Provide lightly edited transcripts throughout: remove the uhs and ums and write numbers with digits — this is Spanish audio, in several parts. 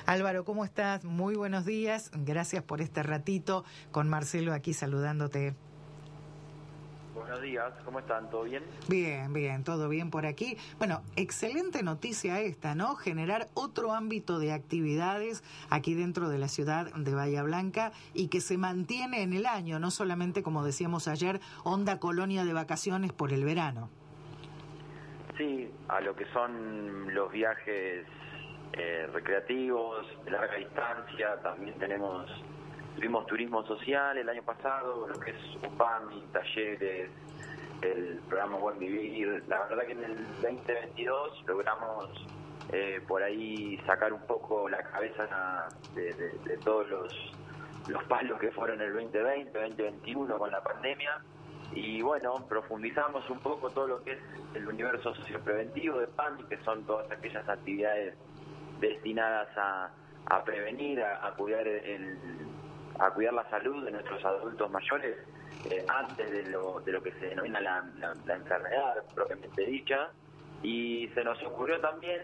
Álvaro, ¿cómo estás? Muy buenos días. Gracias por este ratito con Marcelo aquí saludándote. Buenos días, ¿cómo están? ¿Todo bien? Bien, todo bien por aquí. Bueno, excelente noticia esta, ¿no? Generar otro ámbito de actividades aquí dentro de la ciudad de Bahía Blanca y que se mantiene en el año, no solamente, como decíamos ayer, onda colonia de vacaciones por el verano. Sí, a lo que son los viajes recreativos, de larga distancia, también tuvimos turismo social el año pasado, lo que es UPAMI, talleres, el programa Buen Vivir. La verdad que en el 2022 logramos por ahí sacar un poco la cabeza de todos los palos que fueron el 2020, 2021 con la pandemia. Y bueno, profundizamos un poco todo lo que es el universo sociopreventivo de PAMI, que son todas aquellas actividades destinadas a prevenir, a cuidar la salud de nuestros adultos mayores antes de lo que se denomina la enfermedad propiamente dicha. Y se nos ocurrió también,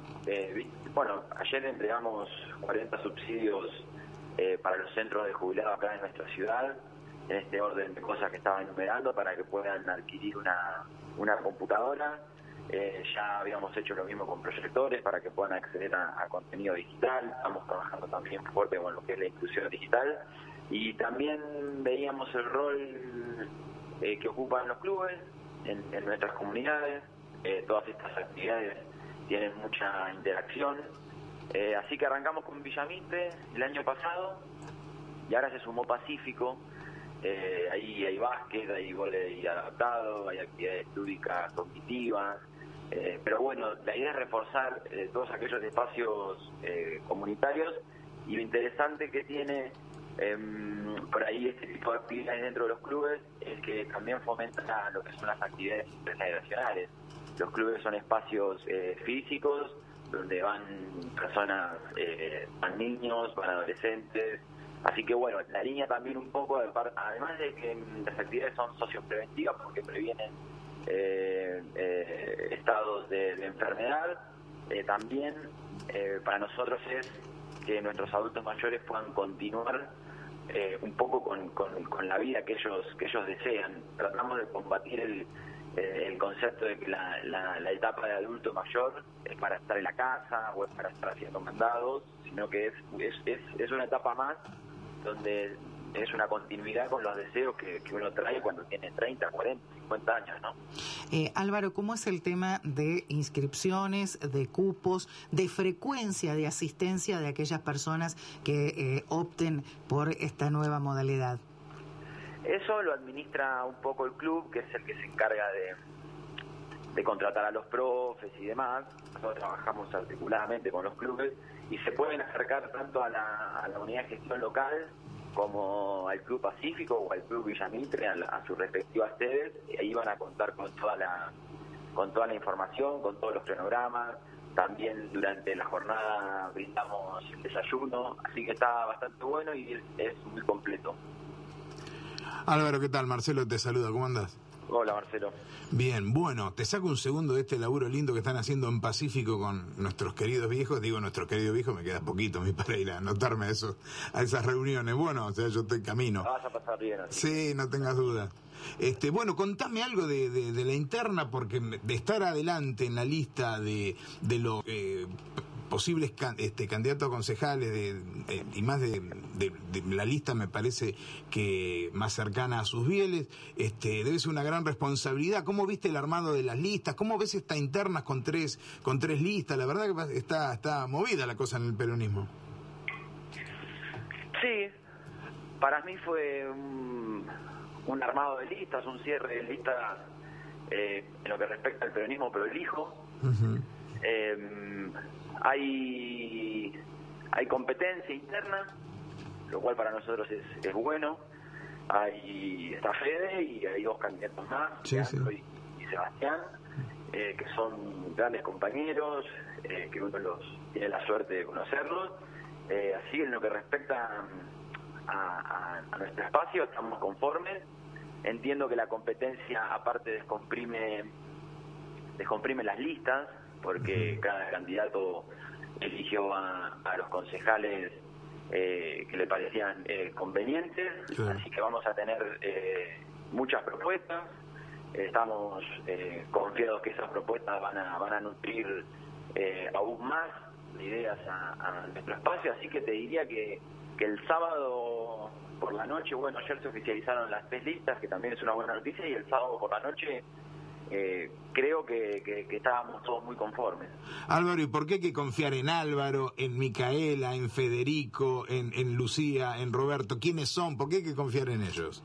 ayer entregamos 40 subsidios para los centros de jubilados acá en nuestra ciudad, en este orden de cosas que estaba enumerando, para que puedan adquirir una computadora. Ya habíamos hecho lo mismo con proyectores para que puedan acceder a contenido digital. Estamos trabajando también fuerte con lo que es la inclusión digital, y también veíamos el rol que ocupan los clubes en nuestras comunidades. Todas estas actividades tienen mucha interacción, así que arrancamos con Villamitre el año pasado y ahora se sumó Pacífico. Ahí hay básquet, hay vóley adaptado, hay actividades lúdicas, cognitivas, pero bueno, la idea es reforzar todos aquellos espacios comunitarios, y lo interesante que tiene por ahí este tipo de actividades dentro de los clubes es que también fomenta lo que son las actividades intergeneracionales. Los clubes son espacios físicos donde van personas, van niños, van adolescentes. Así que bueno, la línea también un poco, además de que las actividades son sociopreventivas porque previenen estados de enfermedad, también para nosotros es que nuestros adultos mayores puedan continuar un poco con la vida que ellos desean. Tratamos de combatir el concepto de que la etapa de adulto mayor es para estar en la casa o es para estar haciendo mandados, sino que es una etapa más donde es una continuidad con los deseos que uno trae cuando tiene 30, 40, 50 años, ¿no? Álvaro, ¿cómo es el tema de inscripciones, de cupos, de frecuencia de asistencia de aquellas personas que opten por esta nueva modalidad? Eso lo administra un poco el club, que es el que se encarga de contratar a los profes y demás. Nosotros trabajamos articuladamente con los clubes y se pueden acercar tanto a la unidad de gestión local como al Club Pacífico o al Club Villamitre, a sus respectivas sedes, y ahí van a contar con toda la información, con todos los cronogramas. También durante la jornada brindamos el desayuno, así que está bastante bueno y es muy completo. Álvaro, ¿qué tal? Marcelo te saluda, ¿cómo andás? Hola, Marcelo. Bien, bueno, te saco un segundo de este laburo lindo que están haciendo en Pacífico con nuestros queridos viejos. Digo nuestros queridos viejos, me queda poquito para ir a anotarme a esas reuniones. Bueno, o sea, yo estoy camino. La vas a pasar bien. Sí, no tengas duda. Bueno, contame algo de la interna, porque de estar adelante en la lista de los posibles candidatos a concejales y más de la lista, me parece que más cercana a sus bieles, debe ser una gran responsabilidad. ¿Cómo viste el armado de las listas? ¿Cómo ves esta interna con tres listas? La verdad que está movida la cosa en el peronismo. Sí, para mí fue un armado de listas, un cierre de listas en lo que respecta al peronismo prolijo. Uh-huh. Hay competencia interna, lo cual para nosotros es bueno. Está Fede y hay dos candidatos más, sí, Leandro y Sebastián, que son grandes compañeros, que uno tiene la suerte de conocerlos. Así en lo que respecta a nuestro espacio estamos conformes. Entiendo que la competencia aparte descomprime las listas, porque cada candidato eligió a los concejales que le parecían convenientes, claro. Así que vamos a tener muchas propuestas. Estamos confiados que esas propuestas van a nutrir aún más de ideas a nuestro espacio, así que te diría que el sábado por la noche, bueno, ayer se oficializaron las 3 listas, que también es una buena noticia, y el sábado por la noche creo que estábamos todos muy conformes. Álvaro, ¿y por qué hay que confiar en Álvaro, en Micaela, en Federico, en Lucía, en Roberto? ¿Quiénes son? ¿Por qué hay que confiar en ellos?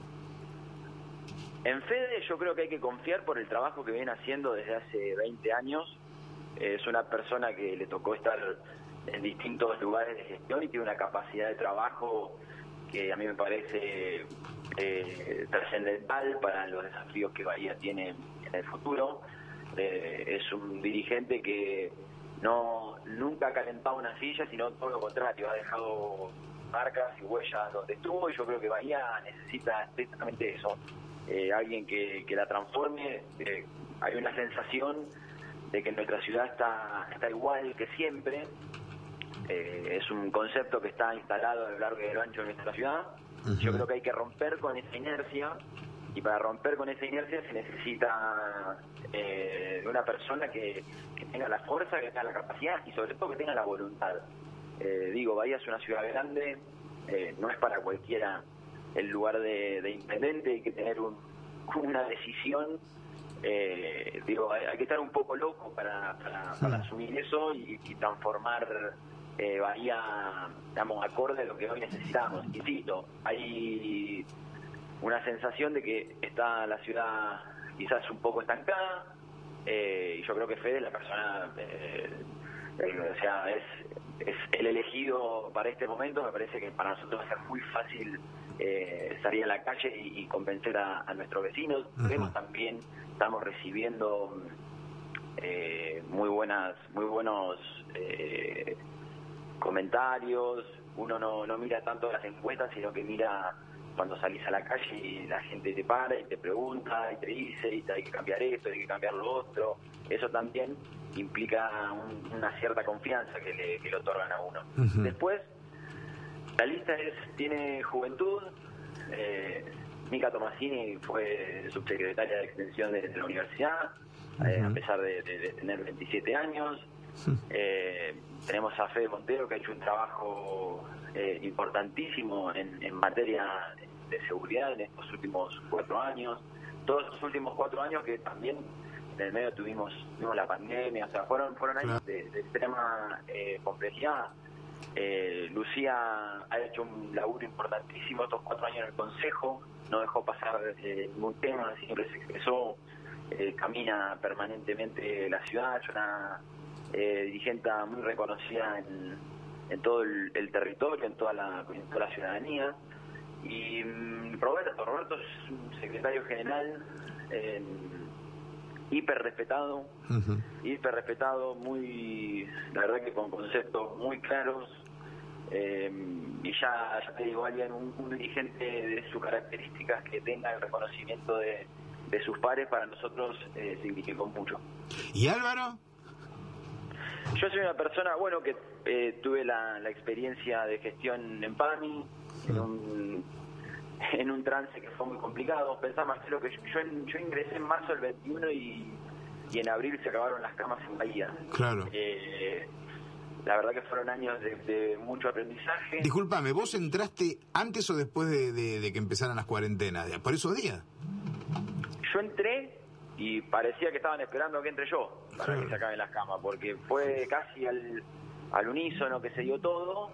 En Fede yo creo que hay que confiar por el trabajo que viene haciendo desde hace 20 años. Es una persona que le tocó estar en distintos lugares de gestión y tiene una capacidad de trabajo que a mí me parece trascendental para los desafíos que Bahía tiene en el futuro. Es un dirigente que nunca ha calentado una silla, sino todo lo contrario, ha dejado marcas y huellas donde estuvo, y yo creo que Bahía necesita estrictamente eso. Alguien que la transforme. Hay una sensación de que nuestra ciudad está igual que siempre. Es un concepto que está instalado a lo largo y a lo ancho de nuestra ciudad. Uh-huh. Yo creo que hay que romper con esa inercia, y para romper con esa inercia se necesita de una persona que tenga la fuerza, que tenga la capacidad y sobre todo que tenga la voluntad. Bahía es una ciudad grande, no es para cualquiera el lugar de intendente, hay que tener una decisión, hay que estar un poco loco para asumir eso y transformar Bahía, digamos, acorde a lo que hoy necesitamos. Insisto, hay una sensación de que está la ciudad quizás un poco estancada, y yo creo que Fede es la persona, es el elegido para este momento. Me parece que para nosotros va a ser muy fácil salir a la calle y convencer a nuestros vecinos. Uh-huh. También estamos recibiendo muy buenos comentarios. Uno no mira tanto las encuestas, sino que mira cuando salís a la calle y la gente te para y te pregunta y te dice, y hay que cambiar esto, hay que cambiar lo otro. Eso también implica una cierta confianza que le otorgan a uno. Uh-huh. Después, la lista tiene juventud. Mica Tomasini fue subsecretaria de Extensión de la universidad, uh-huh. A pesar de tener 27 años. Tenemos a Fede Montero, que ha hecho un trabajo importantísimo en materia de seguridad en estos últimos 4 años. Todos estos últimos 4 años que también en el medio tuvimos la pandemia, o sea, fueron años de extrema complejidad. Lucía ha hecho un laburo importantísimo estos 4 años en el Consejo, no dejó pasar ningún tema, siempre se expresó, camina permanentemente la ciudad, es una dirigente muy reconocida en todo el territorio, en toda la ciudadanía. Y Roberto es un secretario general hiper respetado, uh-huh. Muy, la verdad que con conceptos muy claros, y ya te digo, alguien, un dirigente de sus características que tenga el reconocimiento de sus pares, para nosotros significó mucho. ¿Y Álvaro? Yo soy una persona, que tuve la experiencia de gestión en PAMI, en un trance que fue muy complicado. Pensá, Marcelo, que yo ingresé en marzo del 21 y en abril se acabaron las camas en Bahía. Claro. La verdad que fueron años de mucho aprendizaje. Discúlpame, ¿vos entraste antes o después de que empezaran las cuarentenas? ¿Por esos días? Yo entré y parecía que estaban esperando que entre yo para que se acaben las camas, porque fue casi al unísono que se dio todo.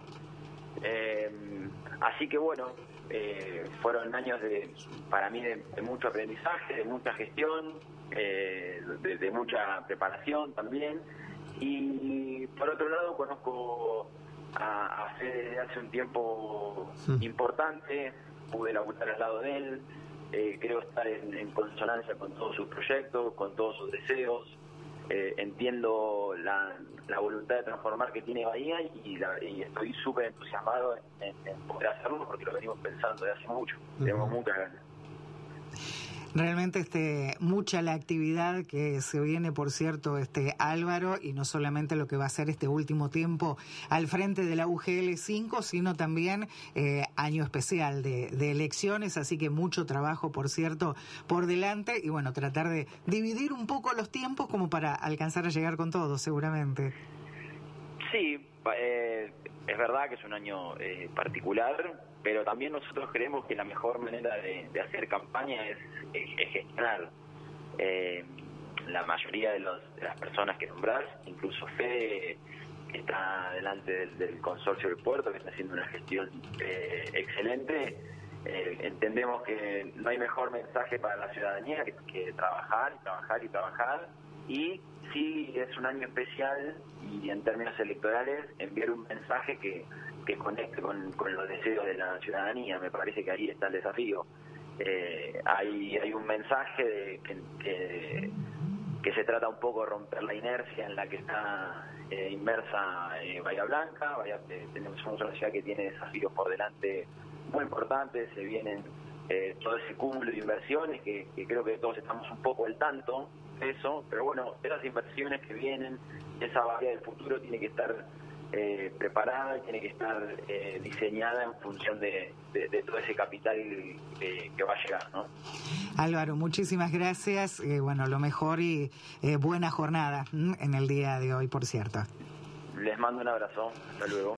Así que fueron años para mí de mucho aprendizaje, de mucha gestión, de mucha preparación también. Y por otro lado conozco a Fede desde hace un tiempo importante, pude laburar al lado de él, creo estar en consonancia con todos sus proyectos, con todos sus deseos. Entiendo la voluntad de transformar que tiene Bahía y estoy súper entusiasmado en poder hacerlo, porque lo venimos pensando desde hace mucho. Tenemos muchas ganas. Realmente mucha la actividad que se viene, por cierto, Álvaro, y no solamente lo que va a ser este último tiempo al frente de la UGL 5, sino también año especial de elecciones, así que mucho trabajo, por cierto, por delante, y bueno, tratar de dividir un poco los tiempos como para alcanzar a llegar con todo, seguramente. Sí, es verdad que es un año particular, pero también nosotros creemos que la mejor manera de hacer campaña es gestionar. La mayoría de las personas que nombrás, incluso Fede, que está delante del consorcio del puerto, que está haciendo una gestión excelente, entendemos que no hay mejor mensaje para la ciudadanía que trabajar y trabajar y trabajar. Y sí, es un año especial y en términos electorales enviar un mensaje que conecte con los deseos de la ciudadanía. Me parece que ahí está el desafío. Hay un mensaje que se trata un poco de romper la inercia en la que está inmersa Bahía Blanca. Somos una ciudad que tiene desafíos por delante muy importantes, se vienen todo ese cúmulo de inversiones que creo que todos estamos un poco al tanto de eso, pero bueno, esas inversiones que vienen, esa bahía del futuro tiene que estar preparada y tiene que estar diseñada en función de todo ese capital que va a llegar, ¿no? Álvaro, muchísimas gracias, bueno, lo mejor y buena jornada en el día de hoy, por cierto. Les mando un abrazo, hasta luego.